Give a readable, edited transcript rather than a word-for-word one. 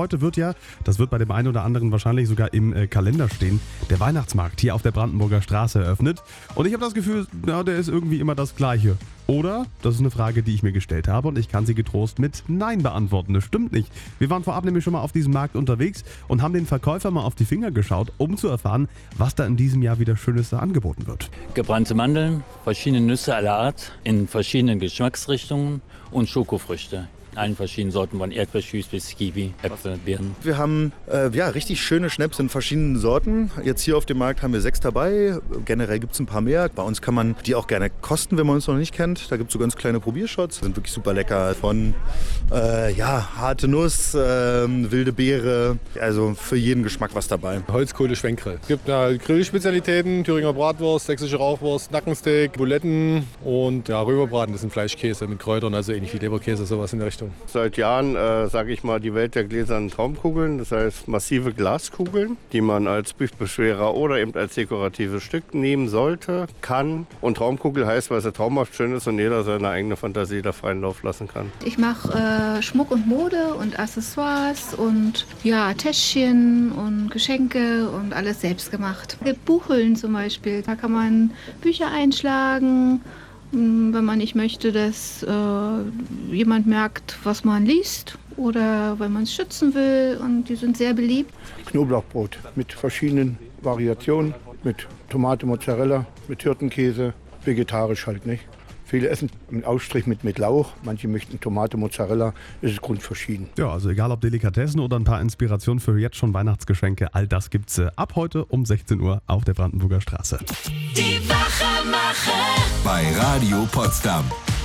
heute wird ja, das wird bei dem einen oder anderen wahrscheinlich sogar im Kalender stehen, der Weihnachtsmarkt hier auf der Brandenburger Straße eröffnet. Und ich habe das Gefühl, ja, der ist irgendwie immer das Gleiche. Oder? Das ist eine Frage, die ich mir gestellt habe und ich kann sie getrost mit Nein beantworten. Das stimmt nicht. Wir waren vorab nämlich schon mal auf diesem Markt unterwegs und haben den Verkäufer mal auf die Finger geschaut, um zu erfahren, was da in diesem Jahr wieder Schönes da angeboten wird. Gebrannte Mandeln, verschiedene Nüsse aller Art in verschiedenen Geschmacksrichtungen und Schokofrüchte. In allen verschiedenen Sorten, von Erdbeerschüß bis Kiwi, Äpfel, Birnen. Wir haben richtig schöne Schnaps in verschiedenen Sorten. Jetzt hier auf dem Markt haben wir 6 dabei. Generell gibt es ein paar mehr. Bei uns kann man die auch gerne kosten, wenn man uns noch nicht kennt. Da gibt es so ganz kleine Probiershots. Sind wirklich super lecker. Von harte Nuss, wilde Beere. Also für jeden Geschmack was dabei. Holzkohle, Schwenkgrill. Es gibt Grillspezialitäten, Thüringer Bratwurst, sächsische Rauchwurst, Nackensteak, Buletten und Römerbraten. Das sind Fleischkäse mit Kräutern, also ähnlich wie Leberkäse, sowas in der Richtung. Seit Jahren, sage ich mal, die Welt der gläsernen Traumkugeln. Das heißt massive Glaskugeln, die man als Büchtbeschwerer oder eben als dekoratives Stück nehmen sollte, kann. Und Traumkugel heißt, weil sie traumhaft schön ist und jeder seine eigene Fantasie da freien Lauf lassen kann. Ich mache Schmuck und Mode und Accessoires und Täschchen und Geschenke und alles selbst gemacht. Es gibt Buchhüllen zum Beispiel. Da kann man Bücher einschlagen, wenn man nicht möchte, dass jemand merkt, was man liest oder wenn man es schützen will, und die sind sehr beliebt. Knoblauchbrot mit verschiedenen Variationen, mit Tomate, Mozzarella, mit Hirtenkäse, vegetarisch halt nicht. Viele essen einen Ausstrich mit Lauch, manche möchten Tomate, Mozzarella, das ist grundverschieden. Ja, also egal ob Delikatessen oder ein paar Inspirationen für jetzt schon Weihnachtsgeschenke, all das gibt's ab heute um 16 Uhr auf der Brandenburger Straße. Die Wachemacher bei Radio Potsdam.